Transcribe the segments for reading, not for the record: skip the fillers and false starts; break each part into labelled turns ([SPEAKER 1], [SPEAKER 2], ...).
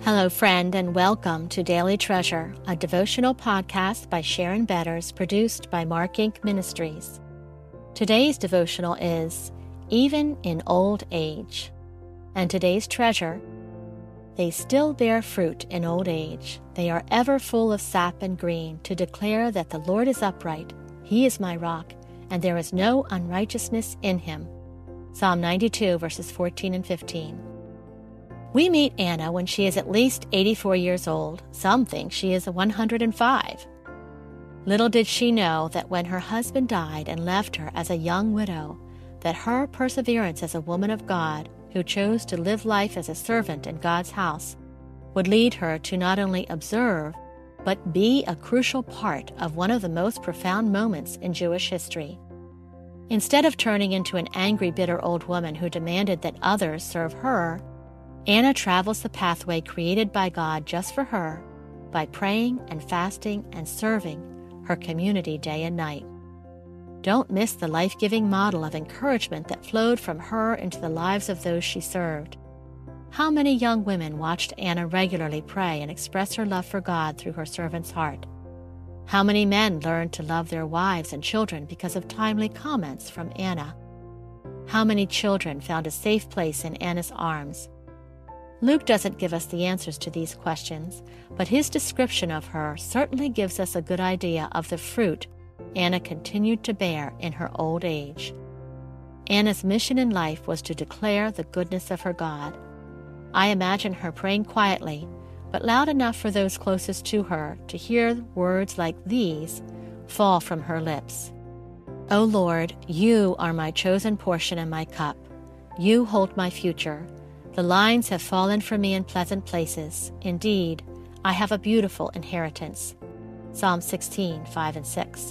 [SPEAKER 1] Hello, friend, and welcome to Daily Treasure, a devotional podcast by Sharon Betters, produced by Mark Inc. Ministries. Today's devotional is Even in Old Age. And today's treasure: they still bear fruit in old age. They are ever full of sap and green, to declare that the Lord is upright. He is my rock, and there is no unrighteousness in him. Psalm 92, verses 14 and 15. We meet Anna when she is at least 84 years old. Some think she is 105. Little did she know that when her husband died and left her as a young widow, that her perseverance as a woman of God who chose to live life as a servant in God's house would lead her to not only observe, but be a crucial part of one of the most profound moments in Jewish history. Instead of turning into an angry, bitter old woman who demanded that others serve her, Anna travels the pathway created by God just for her by praying and fasting and serving her community day and night. Don't miss the life-giving model of encouragement that flowed from her into the lives of those she served. How many young women watched Anna regularly pray and express her love for God through her servant's heart? How many men learned to love their wives and children because of timely comments from Anna? How many children found a safe place in Anna's arms? Luke doesn't give us the answers to these questions, but his description of her certainly gives us a good idea of the fruit Anna continued to bear in her old age. Anna's mission in life was to declare the goodness of her God. I imagine her praying quietly, but loud enough for those closest to her to hear words like these fall from her lips. O Lord, you are my chosen portion and my cup. You hold my future. The lines have fallen for me in pleasant places. Indeed, I have a beautiful inheritance. Psalm 16, 5 and 6.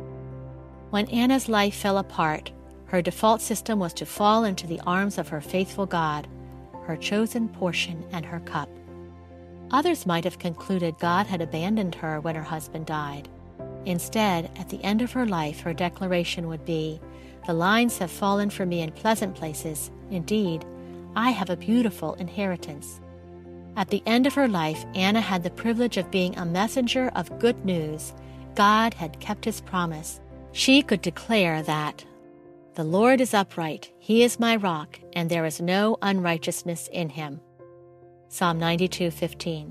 [SPEAKER 1] When Anna's life fell apart, her default system was to fall into the arms of her faithful God, her chosen portion and her cup. Others might have concluded God had abandoned her when her husband died. Instead, at the end of her life, her declaration would be, "The lines have fallen for me in pleasant places. Indeed, I have a beautiful inheritance." At the end of her life, Anna had the privilege of being a messenger of good news. God had kept his promise. She could declare that, "The Lord is upright, he is my rock, and there is no unrighteousness in him." Psalm 92:15.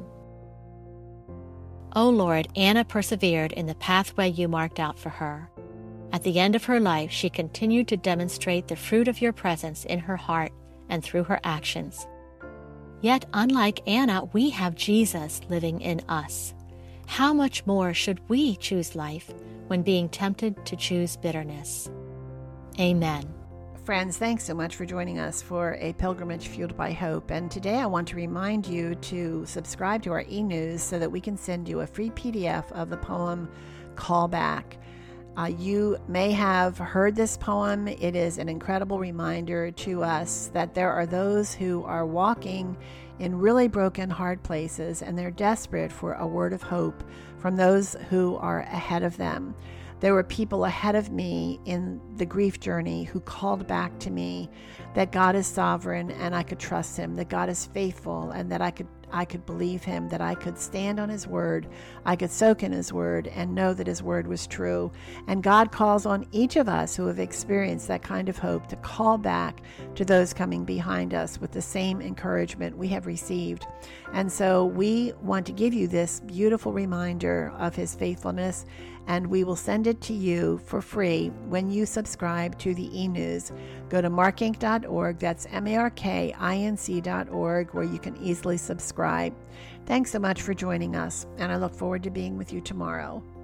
[SPEAKER 1] O Lord, Anna persevered in the pathway you marked out for her. At the end of her life, she continued to demonstrate the fruit of your presence in her heart and through her actions. Yet, unlike Anna, we have Jesus living in us. How much more should we choose life when being tempted to choose bitterness? Amen.
[SPEAKER 2] Friends, thanks so much for joining us for a pilgrimage fueled by hope. And today I want to remind you to subscribe to our e-news so that we can send you a free PDF of the poem Call Back. You may have heard this poem. It is an incredible reminder to us that there are those who are walking in really broken, hard places, and they're desperate for a word of hope from those who are ahead of them. There were people ahead of me in the grief journey who called back to me that God is sovereign and I could trust him, that God is faithful and that I could believe him, that I could stand on his word, I could soak in his word and know that his word was true. And God calls on each of us who have experienced that kind of hope to call back to those coming behind us with the same encouragement we have received. And so we want to give you this beautiful reminder of his faithfulness, and we will send it to you for free when you subscribe to the e-news. Go to markinc.org, that's markinc.org, where you can easily subscribe. Thanks so much for joining us, and I look forward to being with you tomorrow.